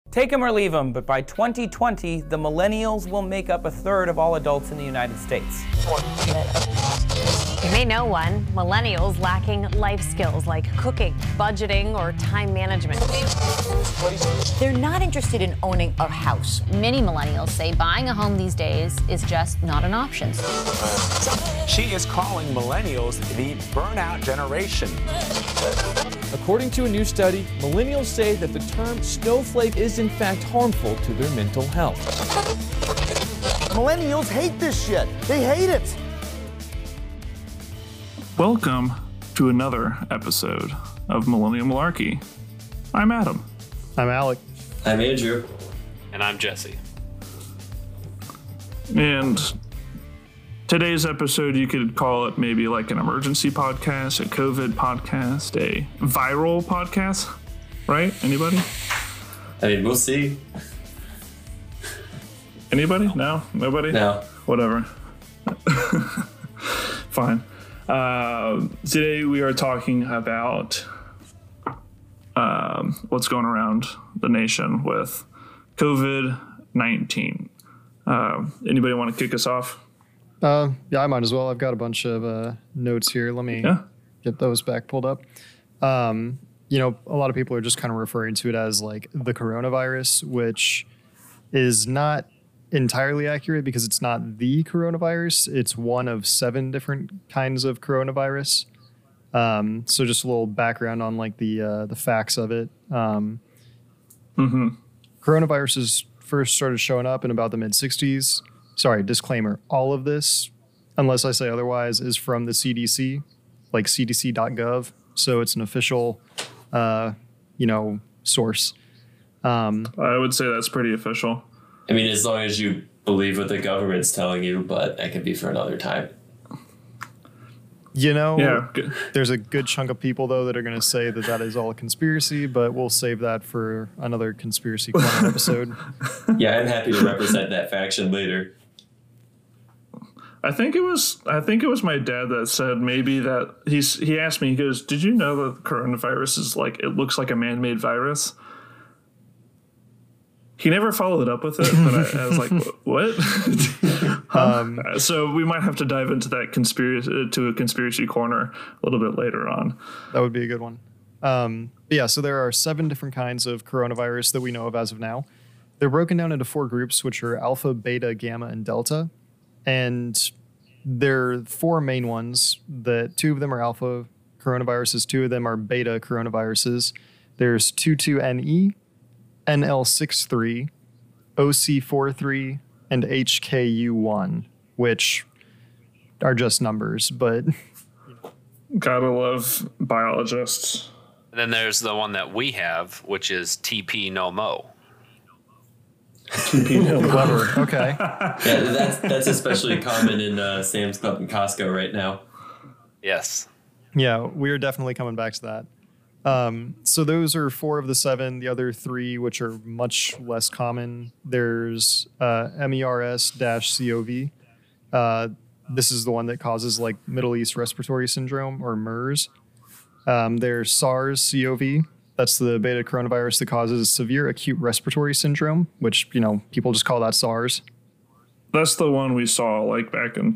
Take them or leave them, but by 2020, the millennials will make up a third of all adults in the United States. You may know one. Millennials lacking life skills like cooking, budgeting, or time management. They're not interested in owning a house. Many millennials say buying a home these days is just not an option. She is calling millennials the burnout generation. According to a new study, millennials say that the term snowflake is in fact harmful to their mental health. Millennials hate this shit. They hate it. Welcome to another episode of Millennial Malarkey. I'm Adam. I'm Alec. I'm Andrew. And I'm Jesse. And today's episode, you could call it maybe like an emergency podcast, a COVID podcast, a viral podcast, right? Anybody? I mean, we'll see. Anybody? No? Nobody? No. Whatever. Fine. Today we are talking about what's going around the nation with COVID-19. Anybody want to kick us off? Yeah, I might as well. I've got a bunch of notes here. Let me get those back pulled up. A lot of people are just kind of referring to it as like the coronavirus, which is not entirely accurate because it's not the coronavirus. It's one of 7 different kinds of coronavirus. So just a little background on like the facts of it. Coronaviruses first started showing up in about the mid-60s. Sorry, disclaimer. All of this, unless I say otherwise, is from the CDC, like cdc.gov. So it's an official, source. I would say that's pretty official. I mean, as long as you believe what the government's telling you, but that could be for another time. There's a good chunk of people, though, that are going to say that that is all a conspiracy, but we'll save that for another Conspiracy Corner episode. Yeah, I'm happy to represent that faction later. I think it was my dad that said maybe that he asked me, he goes, did you know that the coronavirus is like, it looks like a man-made virus? He never followed up with it, but I was like, what? So we might have to dive into that conspiracy corner a little bit later on. That would be a good one. So there are 7 different kinds of coronavirus that we know of as of now. They're broken down into 4 groups, which are alpha, beta, gamma, and delta. And there are 4 main ones. 2 of them are alpha coronaviruses, 2 of them are beta coronaviruses. There's 22NE, NL63, OC43, and HKU1, which are just numbers, but... Gotta love biologists. And then there's the one that we have, which is TP no mo. TP no mo. Clever. Okay. Yeah, that's especially common in Sam's Club and Costco right now. Yes. Yeah, we're definitely coming back to that. So those are 4 of the 7. The other 3, which are much less common, there's MERS-CoV. This is the one that causes like Middle East Respiratory Syndrome, or MERS. There's SARS-CoV. That's the beta coronavirus that causes severe acute respiratory syndrome, which, people just call that SARS. That's the one we saw like back in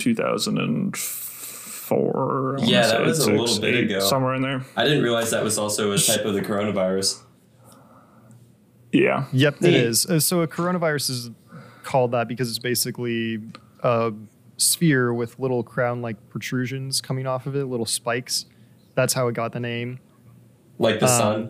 2004. Yeah, that was a little bit ago. Somewhere in there. I didn't realize that was also a type of the coronavirus. Yeah. Yep, it is. So a coronavirus is called that because it's basically a sphere with little crown-like protrusions coming off of it, little spikes. That's how it got the name. Like the sun?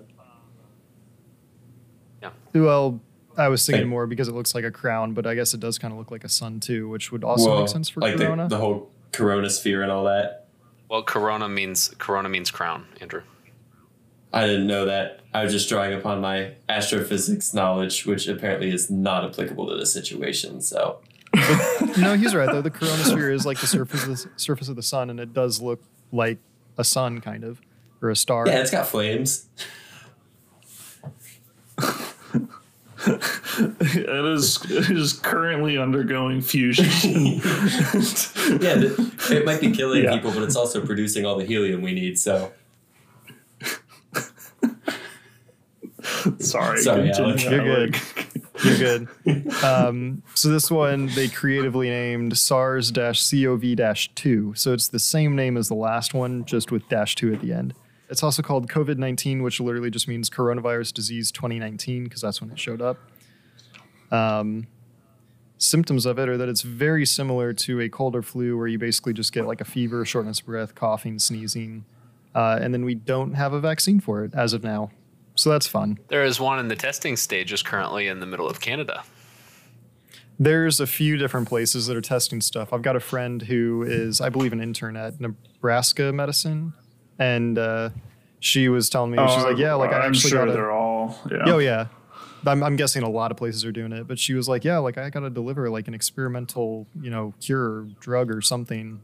Yeah. Well, I was thinking more because it looks like a crown, but I guess it does kind of look like a sun too, which would also make sense for like corona. The whole coronasphere and all that. Well, corona means crown, Andrew. I didn't know that. I was just drawing upon my astrophysics knowledge, which apparently is not applicable to this situation. So, no, he's right though. The coronasphere is like the surface of the sun, and it does look like a sun, kind of, or a star. Yeah, it's got flames. It is currently undergoing fusion. Yeah, it might be killing people, but it's also producing all the helium we need. So Sorry, Alex. You're good. You're good. So this one they creatively named SARS-CoV-2. So it's the same name as the last one, just with -2 at the end. It's also called COVID-19, which literally just means coronavirus disease 2019, because that's when it showed up. Symptoms of it are that it's very similar to a cold or flu, where you basically just get like a fever, shortness of breath, coughing, sneezing, and then we don't have a vaccine for it as of now. So that's fun. There is one in the testing stages currently in the middle of Canada. There's a few different places that are testing stuff. I've got a friend who is, I believe, an intern at Nebraska Medicine, and she was telling me, she's like, yeah, like I actually sure got they're all. Yeah. Oh yeah, I'm guessing a lot of places are doing it, but she was like, yeah, like I got to deliver like an experimental, cure or drug or something.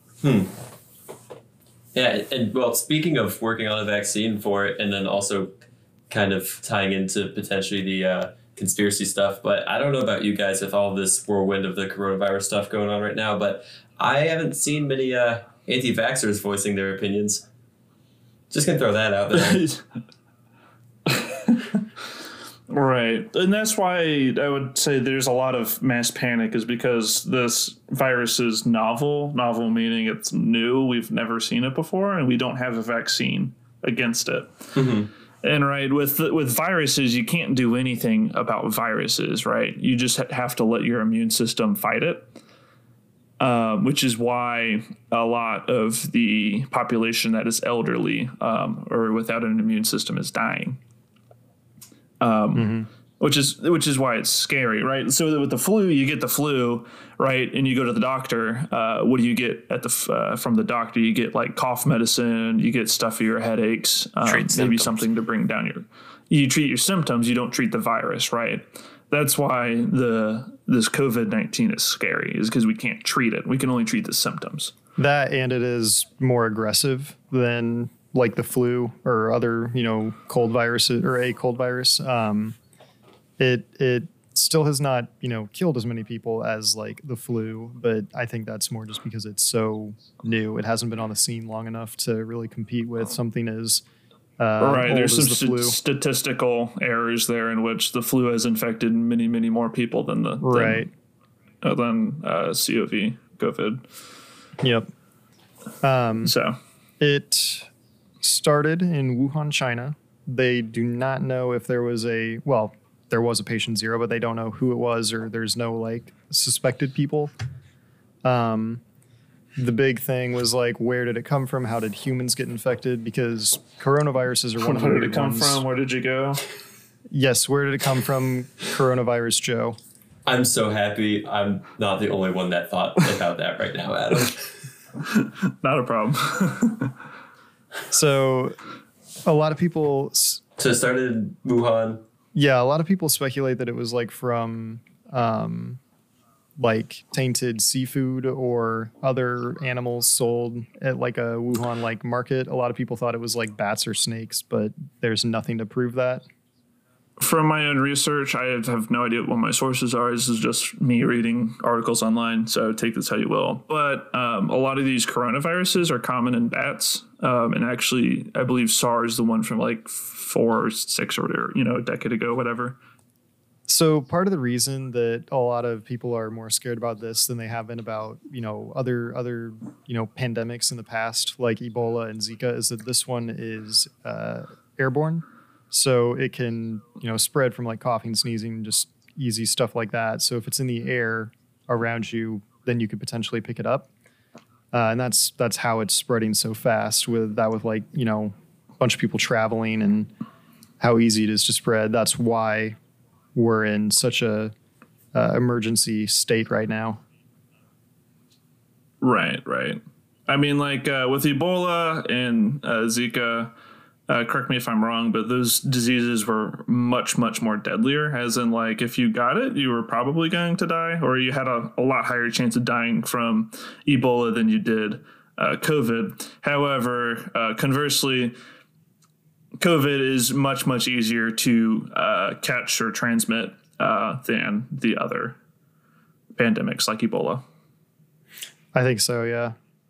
Yeah, and well, speaking of working on a vaccine for it, and then also kind of tying into potentially the conspiracy stuff, but I don't know about you guys with all this whirlwind of the coronavirus stuff going on right now, but I haven't seen many anti-vaxxers voicing their opinions. Just gonna throw that out there. Right. And that's why I would say there's a lot of mass panic, is because this virus is novel. Novel meaning it's new. We've never seen it before, and we don't have a vaccine against it. Mm-hmm. And right, with viruses, you can't do anything about viruses, right? You just have to let your immune system fight it, which is why a lot of the population that is elderly or without an immune system is dying. Which is why it's scary, right? So with the flu, you get the flu, right? And you go to the doctor. What do you get from the doctor? You get like cough medicine. You get stuff for your headaches. Maybe something to bring down you treat your symptoms. You don't treat the virus, right? That's why this COVID-19 is scary, is because we can't treat it. We can only treat the symptoms. That, and it is more aggressive than like the flu or other, cold viruses or a cold virus. It still has not, killed as many people as like the flu, but I think that's more just because it's so new. It hasn't been on the scene long enough to really compete with something as right. There's some statistical errors there in which the flu has infected many, many more people than COVID. Yep. So it started in Wuhan, China. They do not know if there was there was a patient zero, but they don't know who it was, or there's no like suspected people. The big thing was like, where did it come from? How did humans get infected? Because coronaviruses are one of the Where did it come from? Where did you go? Yes, where did it come from? Coronavirus Joe. I'm so happy I'm not the only one that thought about that right now, Adam. Not a problem. So a lot of people... So it started in Wuhan. Yeah, a lot of people speculate that it was like from like tainted seafood or other animals sold at like a Wuhan like market. A lot of people thought it was like bats or snakes, but there's nothing to prove that. From my own research, I have no idea what my sources are. This is just me reading articles online, so take this how you will. But a lot of these coronaviruses are common in bats. And actually, I believe SARS is the one from like 4 or 6 or a decade ago, whatever. So part of the reason that a lot of people are more scared about this than they have been about, other pandemics in the past, like Ebola and Zika, is that this one is airborne. So it can, spread from like coughing, sneezing, just easy stuff like that. So if it's in the air around you, then you could potentially pick it up. And that's how it's spreading so fast with like, a bunch of people traveling and how easy it is to spread. That's why we're in such a emergency state right now. Right. I mean, like with Ebola and Zika, correct me if I'm wrong, but those diseases were much, much more deadlier. As in, like, if you got it, you were probably going to die, or you had a lot higher chance of dying from Ebola than you did COVID. However, conversely, COVID is much, much easier to catch or transmit than the other pandemics like Ebola. I think so, yeah.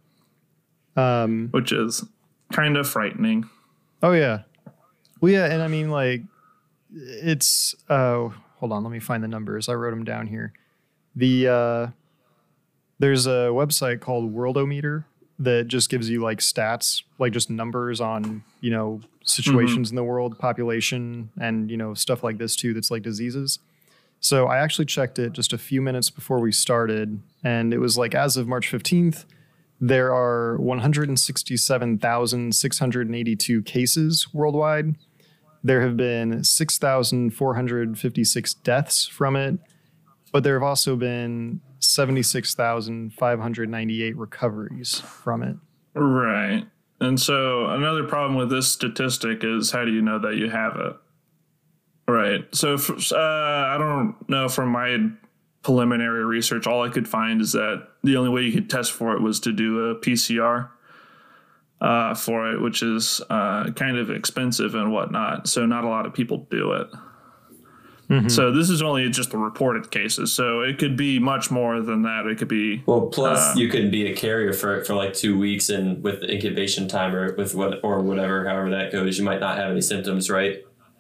Which is kind of frightening. Oh, yeah. Well, yeah, and I mean, like, it's hold on, let me find the numbers. I wrote them down here. There's a website called Worldometer that just gives you like stats, like just numbers on, situations in the world, population, and, stuff like this too, that's like diseases. So I actually checked it just a few minutes before we started, and it was like as of March 15th, there are 167,682 cases worldwide. There have been 6,456 deaths from it, but there have also been 76,598 recoveries from it. Right. And so another problem with this statistic is, how do you know that you have it? Right. So I don't know, from my preliminary research, all I could find is that the only way you could test for it was to do a PCR for it, which is kind of expensive and whatnot. So not a lot of people do it. Mm-hmm. So this is only just the reported cases. So it could be much more than that. It could be plus you can be a carrier for like 2 weeks, and with the incubation time or with whatever, however that goes, you might not have any symptoms, right?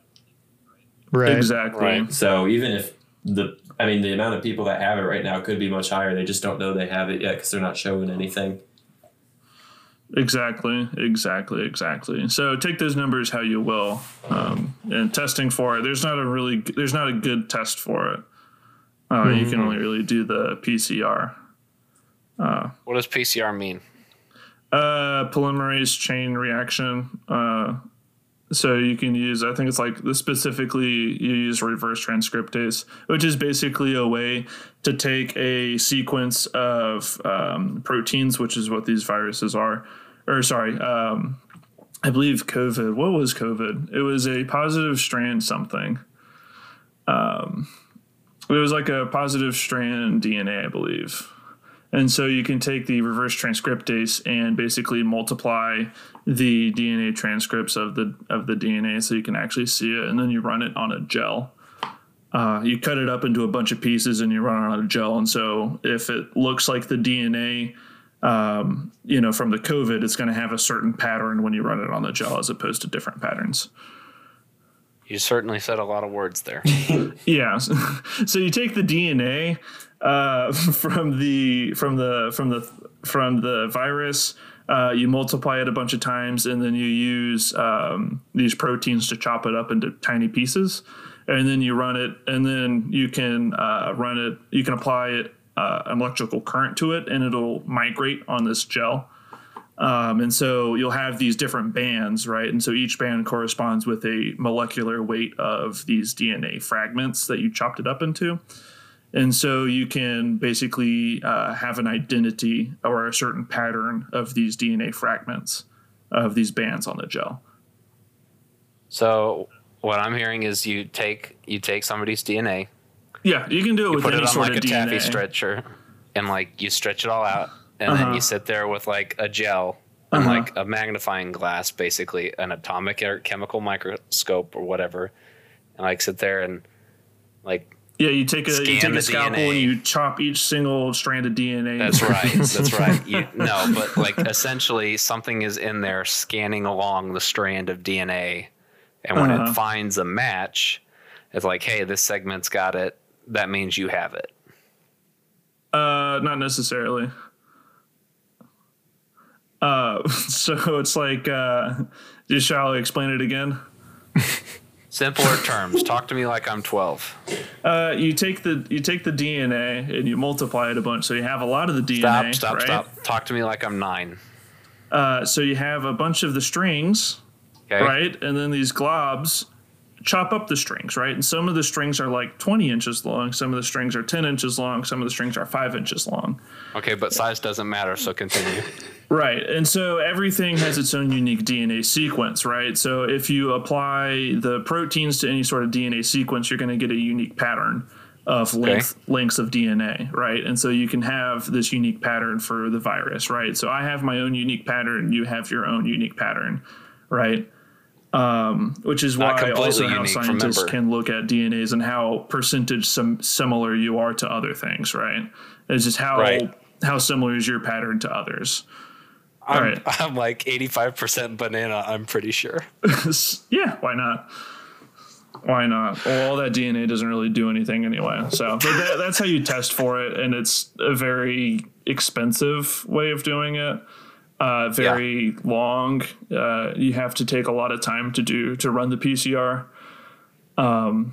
Right. Exactly. Right. So even if the amount of people that have it right now could be much higher, they just don't know they have it yet because they're not showing anything. Exactly. So take those numbers how you will, and testing for it. There's not a good test for it. You can only really do the PCR. What does PCR mean? Polymerase chain reaction. So you can use, I think it's like specifically you use reverse transcriptase, which is basically a way to take a sequence of proteins, which is what these viruses are. I believe COVID. What was COVID? It was a positive strand something. It was like a positive strand DNA, I believe. And so you can take the reverse transcriptase and basically multiply the DNA transcripts of the DNA so you can actually see it, and then you run it on a gel. You cut it up into a bunch of pieces and you run it on a gel. And so if it looks like the DNA, from the COVID, it's going to have a certain pattern when you run it on the gel as opposed to different patterns. You certainly said a lot of words there. Yeah. So you take the DNA from the virus, you multiply it a bunch of times, and then you use these proteins to chop it up into tiny pieces, and then you run it, and then you can run it. You can apply it an electrical current to it, and it'll migrate on this gel. And so you'll have these different bands, right? And so each band corresponds with a molecular weight of these DNA fragments that you chopped it up into. And so you can basically have an identity or a certain pattern of these DNA fragments of these bands on the gel. So what I'm hearing is you take somebody's DNA. Yeah, you can do it with any sort of DNA. You put it on like a taffy stretcher, and like you stretch it all out, and then you sit there with like a gel and like a magnifying glass, basically an atomic or chemical microscope or whatever, and like sit there and like. Yeah, you take a scalpel and you chop each single strand of DNA. That's right. But like essentially something is in there scanning along the strand of DNA, and when it finds a match, it's like, hey, this segment's got it. That means you have it. Not necessarily. So it's like, shall I explain it again? Simpler terms. Talk to me like I'm 12. You take the DNA and you multiply it a bunch, so you have a lot of the DNA. Stop. Talk to me like I'm 9. So you have a bunch of the strings, right? And then these globs chop up the strings, right? And some of the strings are like 20 inches long. Some of the strings are 10 inches long. Some of the strings are 5 inches long. Okay, but size doesn't matter, so continue. Right. And so everything has its own unique DNA sequence, right? So if you apply the proteins to any sort of DNA sequence, you're going to get a unique pattern of lengths of DNA, right? And so you can have this unique pattern for the virus, right? So I have my own unique pattern. You have your own unique pattern, right? Which is why also how scientists can look at DNAs and how percentage similar you are to other things, right? It's just how similar is your pattern to others. I'm like 85% banana, I'm pretty sure. Yeah, why not? Why not? Well, all that DNA doesn't really do anything anyway. So that's how you test for it, and it's a very expensive way of doing it. Very long. You have to take a lot of time to run the PCR. I'm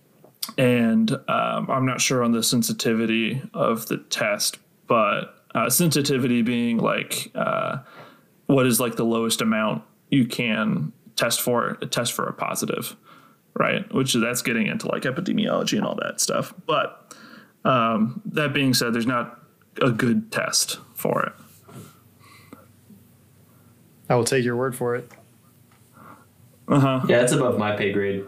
not sure on the sensitivity of the test, but sensitivity being like what is like the lowest amount you can test for a positive, right? That's getting into like epidemiology and all that stuff. But that being said, there's not a good test for it. I will take your word for it. Yeah, it's above my pay grade.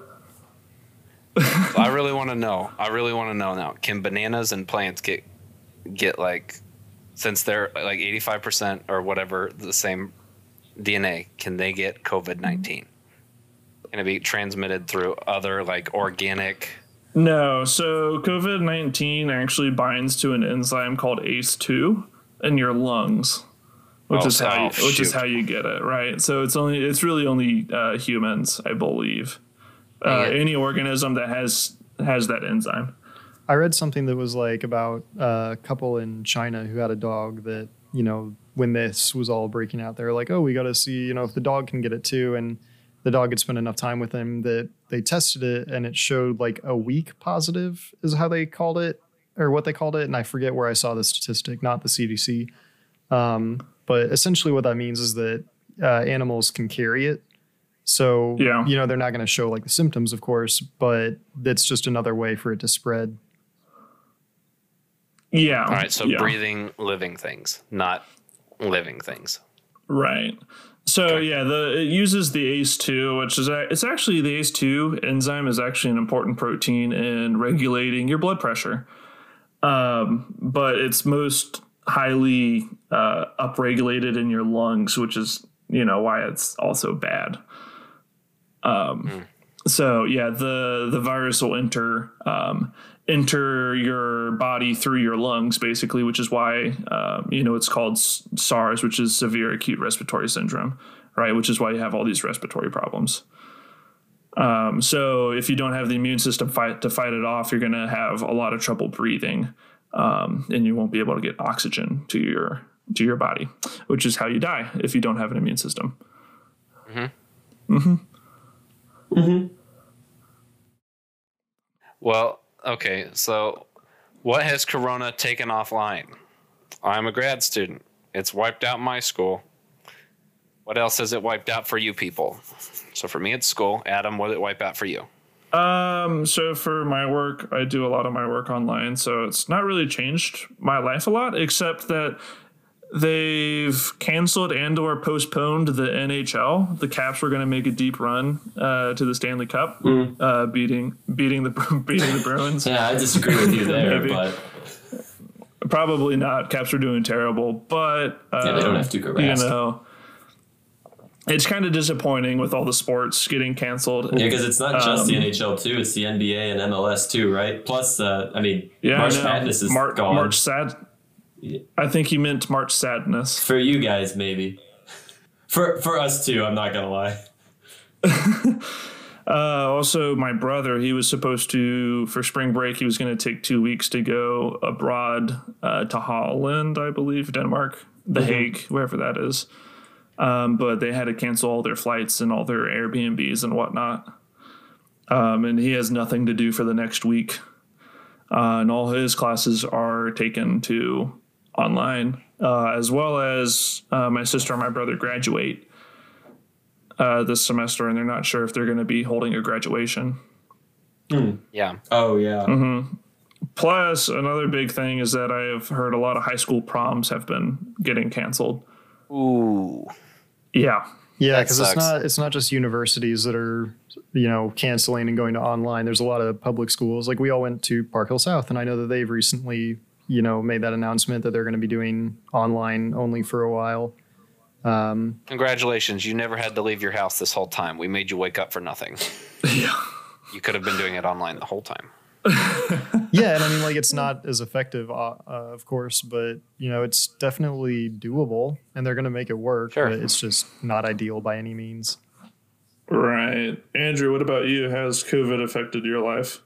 I really want to know. Now. Can bananas and plants get like, since they're like 85% or whatever the same DNA, can they get COVID-19? Can it be transmitted through other like organic? No. So COVID-19 actually binds to an enzyme called ACE2 in your lungs, which is how you get it, right? So it's really only humans, I believe. Any organism that has that enzyme. I read something that was like about a couple in China who had a dog that, you know, when this was all breaking out, they were like, oh, we got to see, you know, if the dog can get it too. And the dog had spent enough time with him that they tested it and it showed like a weak positive is how they called it or what they called it. And I forget where I saw the statistic, not the CDC. But essentially what that means is that animals can carry it. So, you know, they're not going to show like the symptoms, of course, but that's just another way for it to spread. Yeah. All right. So breathing, living things, not living things. Right. So it uses the ACE2, which is it's actually the ACE2 enzyme is actually an important protein in regulating your blood pressure. But it's most highly upregulated in your lungs, which is, you know, why it's also bad. So the virus will enter your body through your lungs, basically, which is why, it's called SARS, which is severe acute respiratory syndrome, right? Which is why you have all these respiratory problems. So if you don't have the immune system to fight it off, you're going to have a lot of trouble breathing, and you won't be able to get oxygen to your body, which is how you die if you don't have an immune system. Well, okay, so what has Corona taken offline? I'm a grad student. It's wiped out my school. What else has it wiped out for you people? So for me, it's school. Adam, what did it wipe out for you? So for my work, I do a lot of my work online, so it's not really changed my life a lot, except that they've canceled and or postponed the NHL. The Caps were going to make a deep run to the Stanley Cup, beating the Bruins. Yeah, I disagree with you there, but probably not. Caps are doing terrible, but they don't have to go rest. You know, it's kind of disappointing with all the sports getting canceled. Yeah, because it's not just the NHL too; it's the NBA and MLS too, right? Plus, March Madness is gone. I think he meant March Sadness. For you guys, maybe. For us too, I'm not gonna lie. Also, my brother, he was supposed to, for spring break, he was going to take 2 weeks to go abroad to Holland, I believe, Denmark, The Hague, wherever that is. But they had to cancel all their flights and all their Airbnbs and whatnot. And he has nothing to do for the next week. And all his classes are taken to online, as well as my sister and my brother graduate this semester, and they're not sure if they're going to be holding a graduation. Yeah. Oh, yeah. Plus, another big thing is that I have heard a lot of high school proms have been getting canceled. Ooh. Yeah. Yeah, because it's not just universities that are, you know, canceling and going to online. There's a lot of public schools. Like we all went to Park Hill South, and I know that they've recently, you know, made that announcement that they're going to be doing online only for a while. Congratulations. You never had to leave your house this whole time. We made you wake up for nothing. Yeah. You could have been doing it online the whole time. Yeah, and I mean, like, it's not as effective, of course, but, you know, it's definitely doable, and they're going to make it work, but it's just not ideal by any means. Right. Andrew, what about you? How's COVID affected your life?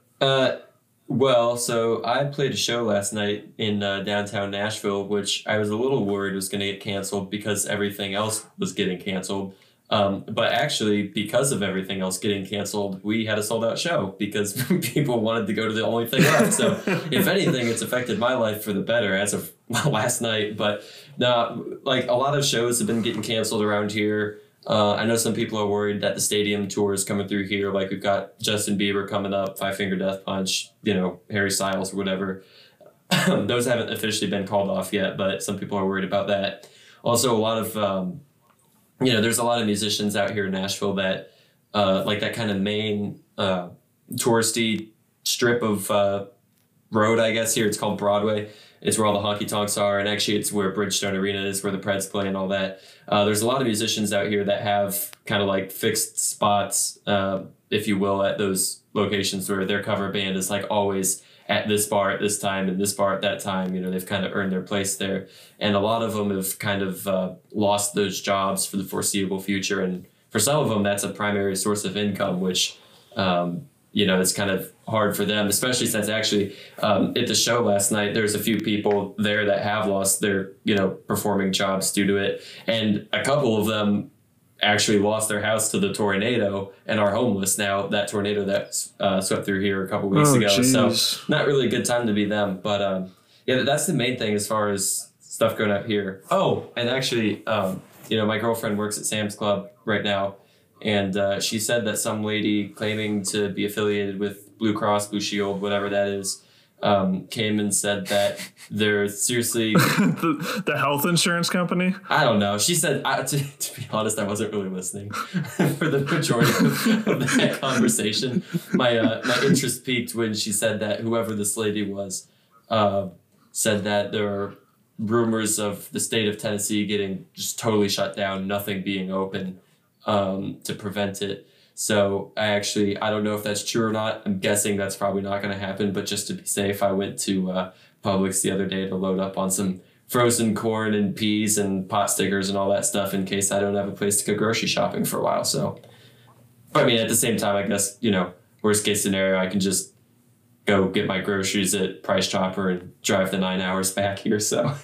Well, so I played a show last night in downtown Nashville, which I was a little worried was going to get canceled because everything else was getting canceled. But actually, because of everything else getting canceled, we had a sold out show because people wanted to go to the only thing left. So if anything, it's affected my life for the better as of last night. But no, like a lot of shows have been getting canceled around here. I know some people are worried that the stadium tour is coming through here. Like we've got Justin Bieber coming up, Five Finger Death Punch, Harry Styles or whatever. Those haven't officially been called off yet, but some people are worried about that. Also, a lot of, there's a lot of musicians out here in Nashville that like that kind of main touristy strip of road, I guess here. It's called Broadway. It's where all the honky tonks are, and actually it's where Bridgestone Arena is, where the Preds play and all that. There's a lot of musicians out here that have kind of like fixed spots, if you will, at those locations where their cover band is like always at this bar at this time and this bar at that time. They've kind of earned their place there. And a lot of them have kind of lost those jobs for the foreseeable future. And for some of them, that's a primary source of income, which it's kind of hard for them, especially since actually at the show last night, there's a few people there that have lost their, performing jobs due to it. And a couple of them actually lost their house to the tornado and are homeless now, that tornado that swept through here a couple weeks ago. Geez. So not really a good time to be them. But that's the main thing as far as stuff going up here. Oh, and actually, my girlfriend works at Sam's Club right now. And she said that some lady claiming to be affiliated with Blue Cross, Blue Shield, whatever that is, came and said that they're seriously... the health insurance company? I don't know. She said, to be honest, I wasn't really listening for the majority of that conversation. My interest peaked when she said that whoever this lady was said that there are rumors of the state of Tennessee getting just totally shut down, nothing being open. To prevent it. So I don't know if that's true or not. I'm guessing that's probably not going to happen, but just to be safe, I went to Publix the other day to load up on some frozen corn and peas and pot stickers and all that stuff in case I don't have a place to go grocery shopping for a while. So, I mean, at the same time, I guess, worst case scenario, I can just go get my groceries at Price Chopper and drive the 9 hours back here. So.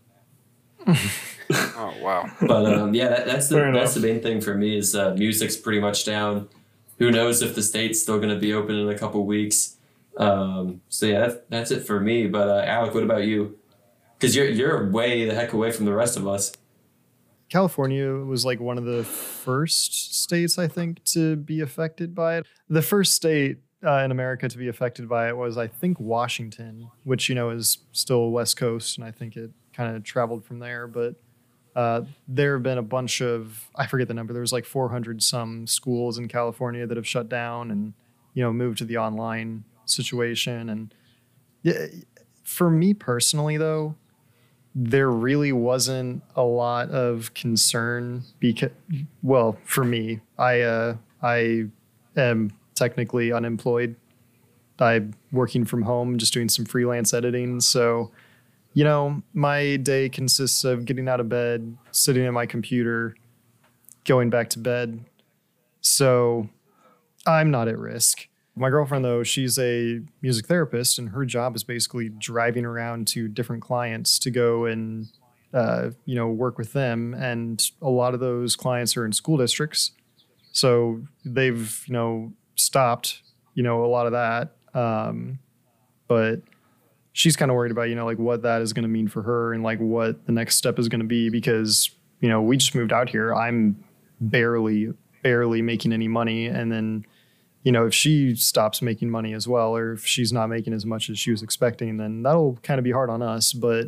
Oh wow! But that's the main thing for me is music's pretty much down. Who knows if the state's still going to be open in a couple weeks? That's it for me. But Alec, what about you? Because you're way the heck away from the rest of us. California was like one of the first states, I think, to be affected by it. The first state in America to be affected by it was, I think, Washington, which is still West Coast, and I think it kind of traveled from there, but. There have been a bunch of, I forget the number, there was like 400 some schools in California that have shut down and, moved to the online situation. And for me personally, though, there really wasn't a lot of concern because, for me, I am technically unemployed. I'm working from home, just doing some freelance editing. So, my day consists of getting out of bed, sitting at my computer, going back to bed. So I'm not at risk. My girlfriend, though, she's a music therapist, and her job is basically driving around to different clients to go and, work with them. And a lot of those clients are in school districts. So they've, stopped, a lot of that. But she's kind of worried about, like what that is going to mean for her and like what the next step is going to be because, we just moved out here. I'm barely making any money. And then, if she stops making money as well, or if she's not making as much as she was expecting, then that'll kind of be hard on us. But,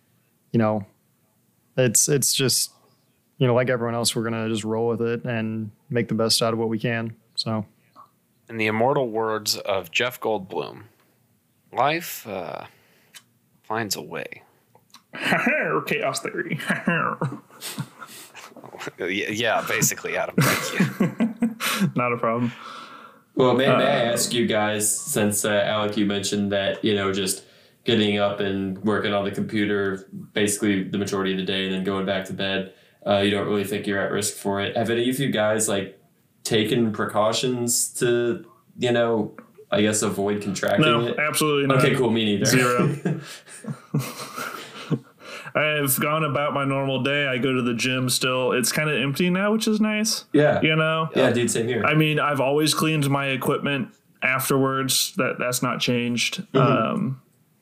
it's just, like everyone else, we're going to just roll with it and make the best out of what we can. So. In the immortal words of Jeff Goldblum, life finds a way. Chaos theory. Yeah, basically, Adam. Thank you. Not a problem. Well, may I ask you guys, since Alec, you mentioned that, just getting up and working on the computer basically the majority of the day and then going back to bed, you don't really think you're at risk for it. Have any of you guys taken precautions to, I guess avoid contracting it? No, absolutely not. Okay, cool. Me neither. 0. I've gone about my normal day. I go to the gym still. It's kind of empty now, which is nice. Yeah. Yeah, dude, same here. I mean, I've always cleaned my equipment afterwards. That's not changed. I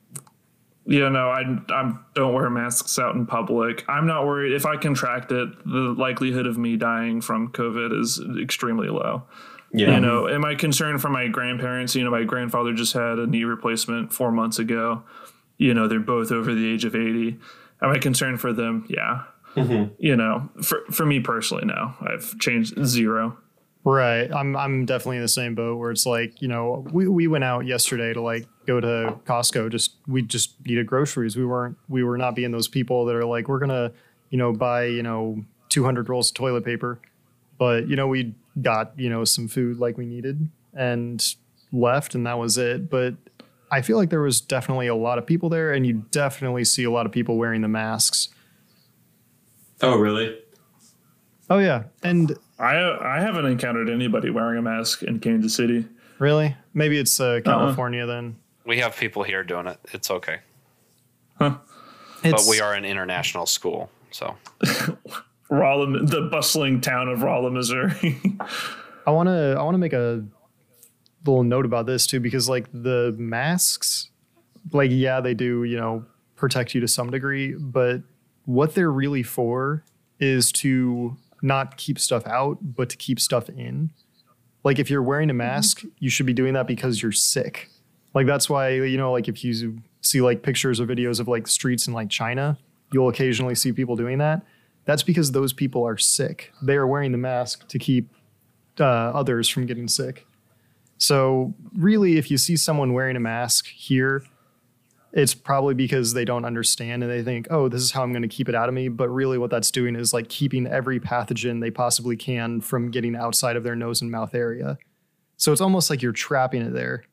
don't wear masks out in public. I'm not worried. If I contract it, the likelihood of me dying from COVID is extremely low. Yeah. Am I concerned for my grandparents? My grandfather just had a knee replacement 4 months ago. They're both over the age of 80. Am I concerned for them? Yeah. For me personally, no. I've changed 0. Right. I'm definitely in the same boat where it's like, we went out yesterday to like go to Costco. We just needed groceries. We were not being those people that are like, we're going to, buy, 200 rolls of toilet paper. But, we got, some food like we needed and left, and that was it. But I feel like there was definitely a lot of people there, and you definitely see a lot of people wearing the masks. Oh, really? Oh, yeah. And I haven't encountered anybody wearing a mask in Kansas City. Really? Maybe it's California then. We have people here doing it. It's okay. Huh. But we are an international school, so. Rolla, the bustling town of Rolla, Missouri. I want to make a little note about this too, because like the masks, like, yeah, they do, protect you to some degree, but what they're really for is to not keep stuff out, but to keep stuff in. Like if you're wearing a mask, you should be doing that because you're sick. Like that's why, like if you see like pictures or videos of like streets in like China, you'll occasionally see people doing that. That's because those people are sick. They are wearing the mask to keep others from getting sick. So really, if you see someone wearing a mask here, it's probably because they don't understand and they think, oh, this is how I'm going to keep it out of me. But really what that's doing is like keeping every pathogen they possibly can from getting outside of their nose and mouth area. So it's almost like you're trapping it there.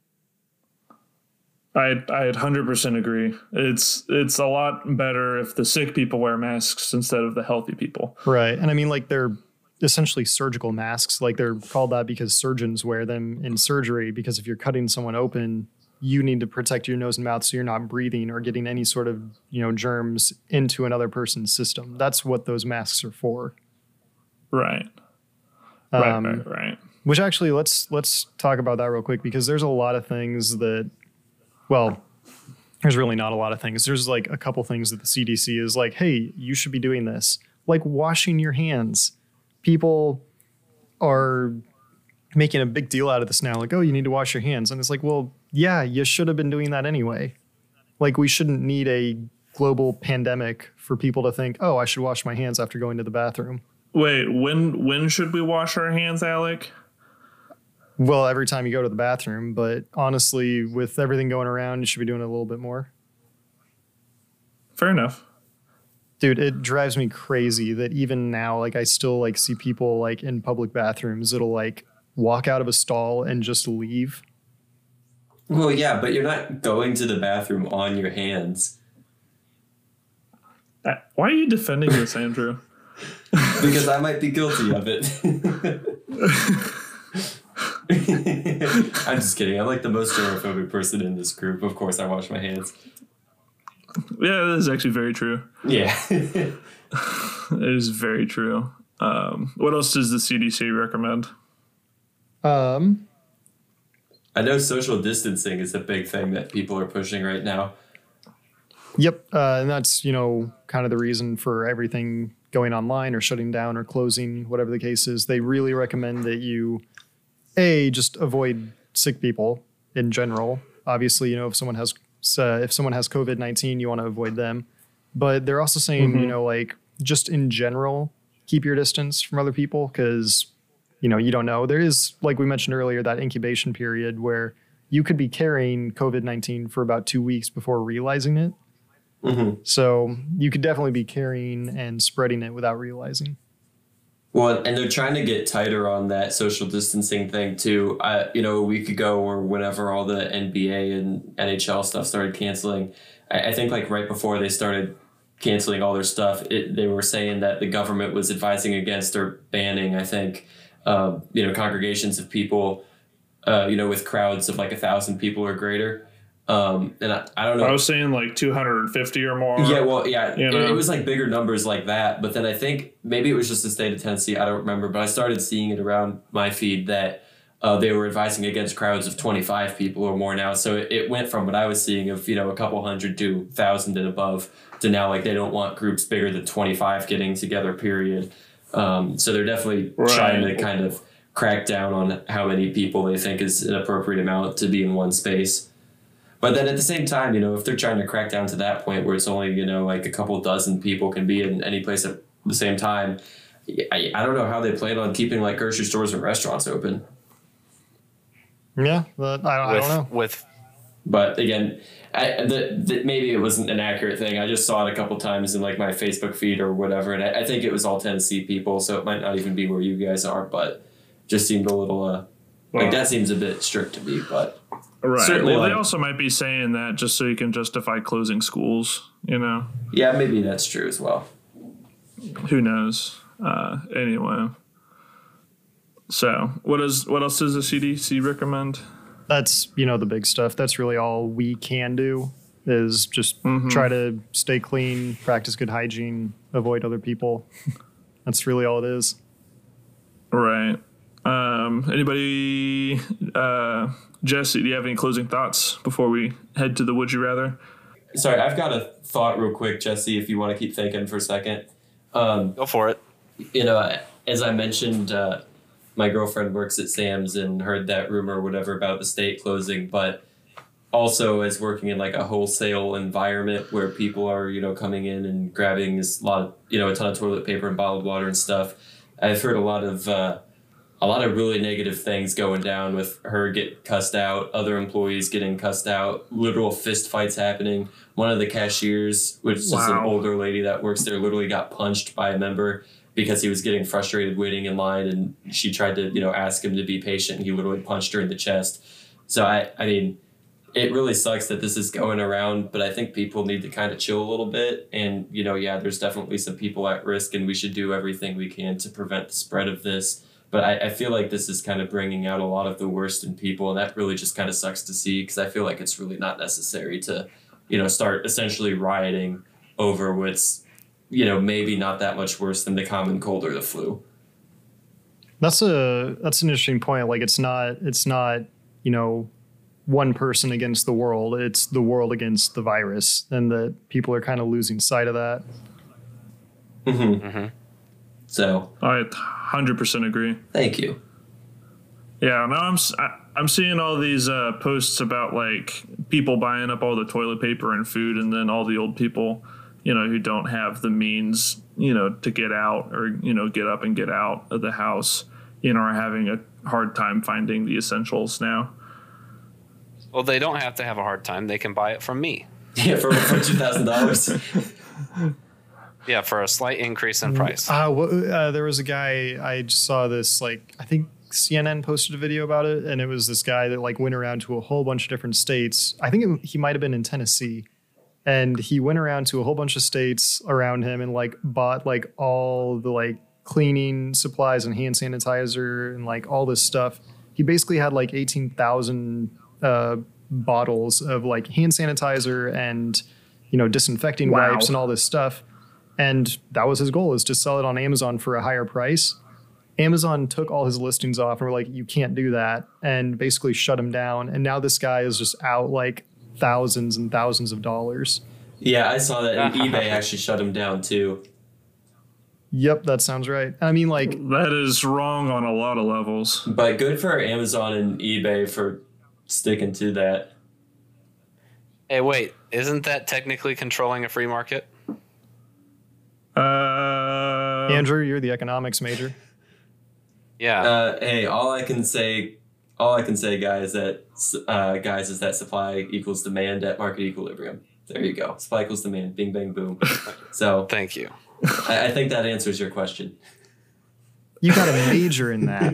I 100% agree. It's a lot better if the sick people wear masks instead of the healthy people. Right. And I mean, like they're essentially surgical masks. Like they're called that because surgeons wear them in surgery, because if you're cutting someone open, you need to protect your nose and mouth so you're not breathing or getting any sort of, germs into another person's system. That's what those masks are for. Right. Right. Which actually, let's talk about that real quick, because there's a lot of things that, well, there's really not a lot of things. There's like a couple things that the CDC is like, hey, you should be doing this. Like washing your hands. People are making a big deal out of this now. Like, oh, you need to wash your hands. And it's like, well, yeah, you should have been doing that anyway. Like we shouldn't need a global pandemic for people to think, oh, I should wash my hands after going to the bathroom. Wait, when should we wash our hands, Alec? Well, every time you go to the bathroom, but honestly, with everything going around, you should be doing it a little bit more. Fair enough. Dude, it drives me crazy that even now, like I still like see people like in public bathrooms that'll like walk out of a stall and just leave. Well, yeah, but you're not going to the bathroom on your hands. Why are you defending this, Andrew? Because I might be guilty of it. I'm just kidding. I'm like the most germophobic person in this group. Of course, I wash my hands. Yeah, that is actually very true. Yeah. It is very true. What else does the CDC recommend? I know social distancing is a big thing that people are pushing right now. Yep. And that's, kind of the reason for everything going online or shutting down or closing, whatever the case is. They really recommend that you, just avoid sick people in general. Obviously, if someone has COVID-19, you want to avoid them. But they're also saying, like just in general, keep your distance from other people because, you don't know. There is, like we mentioned earlier, that incubation period where you could be carrying COVID-19 for about 2 weeks before realizing it. Mm-hmm. So you could definitely be carrying and spreading it without realizing. Well, and they're trying to get tighter on that social distancing thing too. A week ago or whenever all the NBA and NHL stuff started canceling, I think like right before they started canceling all their stuff, they were saying that the government was advising against or banning, I think, congregations of people, with crowds of like 1,000 people or greater. And I don't know. I was saying like 250 or more. Yeah, well, yeah, it was like bigger numbers like that. But then I think maybe it was just the state of Tennessee. I don't remember. But I started seeing it around my feed that they were advising against crowds of 25 people or more now. So it went from what I was seeing of, a couple hundred to 1,000 and above to now like they don't want groups bigger than 25 getting together, period. So they're definitely trying to kind of crack down on how many people they think is an appropriate amount to be in one space. But then at the same time, if they're trying to crack down to that point where it's only, like a couple dozen people can be in any place at the same time, I don't know how they plan on keeping like grocery stores and restaurants open. Yeah, but I don't know. But again, maybe it wasn't an accurate thing. I just saw it a couple times in like my Facebook feed or whatever, and I think it was all Tennessee people, so it might not even be where you guys are, but just seemed a little like that seems a bit strict to me, but. Right. Certainly, well, they also might be saying that just so you can justify closing schools, Yeah, maybe that's true as well. Who knows? Anyway. So, what else does the CDC recommend? That's, the big stuff. That's really all we can do is just try to stay clean, practice good hygiene, avoid other people. That's really all it is. Right. Anybody, Jesse, do you have any closing thoughts before we head to the Would You Rather? Sorry, I've got a thought real quick, Jesse, if you want to keep thinking for a second. Go for it. As I mentioned, my girlfriend works at Sam's and heard that rumor or whatever about the state closing, but also as working in like a wholesale environment where people are, coming in and grabbing a ton of toilet paper and bottled water and stuff. I've heard a lot of really negative things going down with her getting cussed out, other employees getting cussed out, literal fist fights happening. One of the cashiers, which is an older lady that works there, literally got punched by a member because he was getting frustrated waiting in line, and she tried to, ask him to be patient, and he literally punched her in the chest. So, I mean, it really sucks that this is going around, but I think people need to kind of chill a little bit. And, there's definitely some people at risk, and we should do everything we can to prevent the spread of this. But I feel like this is kind of bringing out a lot of the worst in people, and that really just kind of sucks to see, because I feel like it's really not necessary to, start essentially rioting over what's, maybe not that much worse than the common cold or the flu. That's an interesting point. Like it's not, one person against the world. It's the world against the virus, and that people are kind of losing sight of that. So I 100% agree. Thank you. Yeah, no, I'm seeing all these posts about like people buying up all the toilet paper and food, and then all the old people, who don't have the means, to get out or get up and get out of the house, are having a hard time finding the essentials now. Well, they don't have to have a hard time. They can buy it from me. Yeah, for $2,000. Yeah, for a slight increase in price. There was a guy, I just saw this, like, I think CNN posted a video about it, and it was this guy that like went around to a whole bunch of different states. I think he might have been in Tennessee, and he went around to a whole bunch of states around him and like bought like all the like cleaning supplies and hand sanitizer and like all this stuff. He basically had like 18,000 bottles of like hand sanitizer and, disinfecting wipes and all this stuff. And that was his goal, is to sell it on Amazon for a higher price. Amazon took all his listings off and were like, you can't do that, and basically shut him down. And now this guy is just out like thousands and thousands of dollars. Yeah, I saw that. And eBay actually shut him down too. Yep, that sounds right. I mean, like, that is wrong on a lot of levels. But good for Amazon and eBay for sticking to that. Hey, wait, isn't that technically controlling a free market? Andrew, you're the economics major. Yeah. Hey, all I can say, guys, is that supply equals demand at market equilibrium. There you go. Supply equals demand. Bing, bang, boom. So thank you. I think that answers your question. You got a major in that.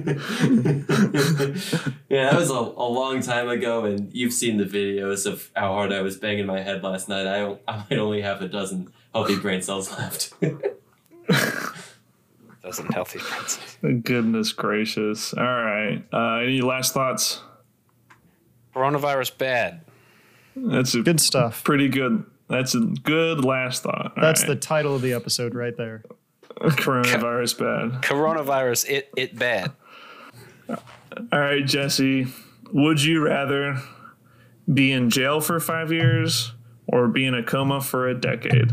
Yeah, that was a long time ago, and you've seen the videos of how hard I was banging my head last night. I might only have a dozen healthy brain cells left. Doesn't healthy princess. Goodness gracious. All right. Any last thoughts? Coronavirus bad. That's good stuff. Pretty good. That's a good last thought. That's the title of the episode right there. Coronavirus bad. Coronavirus it bad. All right, Jesse. Would you rather be in jail for 5 years or be in a coma for a decade?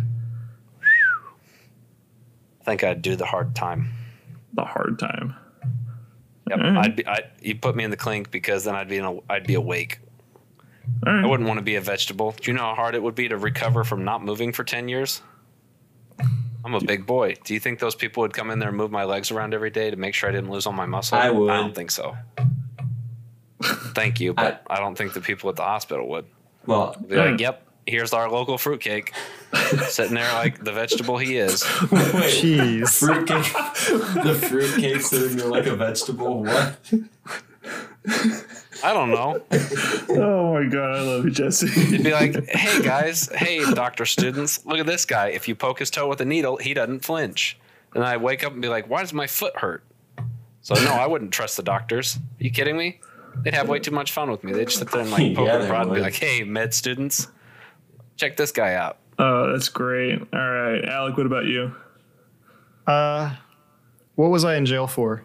I think I'd do the hard time. The hard time. Yep. Right. You put me in the clink because then I'd be awake. All right. I wouldn't want to be a vegetable. Do you know how hard it would be to recover from not moving for 10 years? I'm a big boy. Do you think those people would come in there and move my legs around every day to make sure I didn't lose all my muscle? I would. I don't think so. Thank you, but I don't think the people at the hospital would. Well, be like, yep, here's our local fruitcake. Sitting there like the vegetable he is. Jeez. Fruitcake. The fruitcake sitting there like a vegetable. What? I don't know. Oh my God, I love you, Jesse. It'd be like, hey guys, hey doctor students, look at this guy. If you poke his toe with a needle, he doesn't flinch. And I wake up and be like, why does my foot hurt? So no, I wouldn't trust the doctors. Are you kidding me? They'd have way too much fun with me. They'd just sit there and like poke and prod and be like, hey, med students, check this guy out. Oh, that's great. All right, Alec, what about you? What was I in jail for?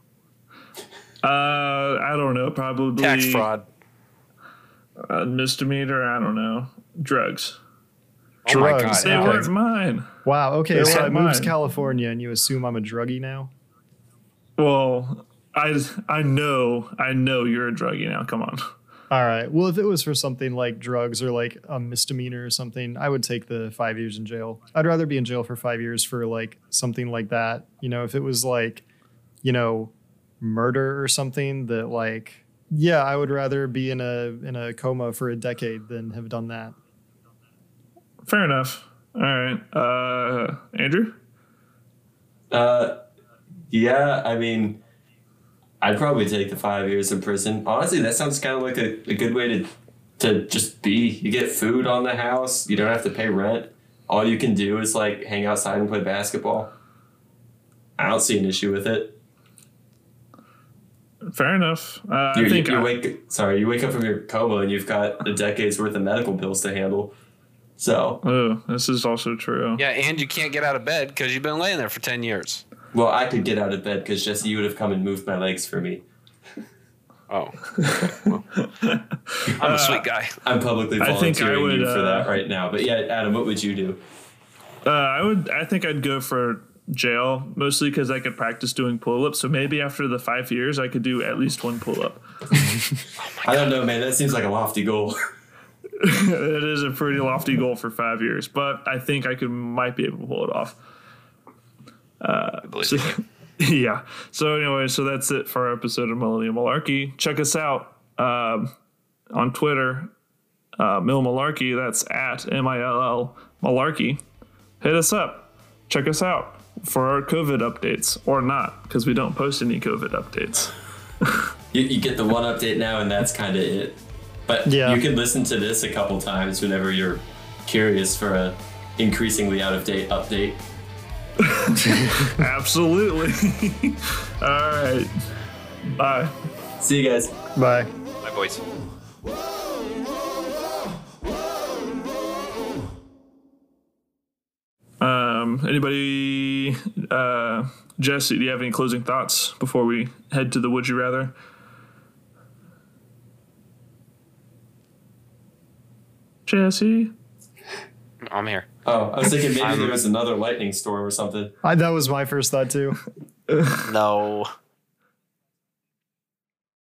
I don't know. Probably tax fraud. Misdemeanor. I don't know. Drugs. Oh my God, they weren't mine. Wow. Okay, They so I weren't moved to mine. California, and you assume I'm a druggie now? Well, I know you're a druggie now. Come on. All right. Well, if it was for something like drugs or like a misdemeanor or something, I would take the 5 years in jail. I'd rather be in jail for 5 years for like something like that. You know, if it was like, you know, murder or something that like, yeah, I would rather be in a coma for a decade than have done that. Fair enough. All right. Andrew? Yeah, I mean, I'd probably take the 5 years in prison. Honestly, that sounds kind of like a good way to just be. You get food on the house. You don't have to pay rent. All you can do is like hang outside and play basketball. I don't see an issue with it. Fair enough. You wake up from your coma and you've got a decade's worth of medical bills to handle. So. Oh, this is also true. Yeah, and you can't get out of bed because you've been laying there for 10 years. Well, I could get out of bed because Jesse, you would have come and moved my legs for me. Oh. Well, I'm a sweet guy. I'm publicly I think volunteering I would, you for that right now. But yeah, Adam, what would you do? I think I'd go for jail, mostly because I could practice doing pull-ups. So maybe after the 5 years, I could do at least one pull-up. I don't know, man. That seems like a lofty goal. It is a pretty lofty goal for 5 years, but I think I might be able to pull it off. Yeah. So anyway, so that's it for our episode of Millennial Malarkey. Check us out on Twitter, Mill Malarkey. That's at MILL Malarkey. Hit us up. Check us out for our COVID updates, or not, because we don't post any COVID updates. You get the one update now, and that's kind of it. But Yeah. you can listen to this a couple times whenever you're curious for a increasingly out-of-date update. Absolutely. All right. Bye. See you guys. Bye. My boys. Anybody, Jesse, do you have any closing thoughts before we head to the Would You Rather? Jesse? I'm here. Oh, I was thinking maybe there was another lightning storm or something. That was my first thought too. No.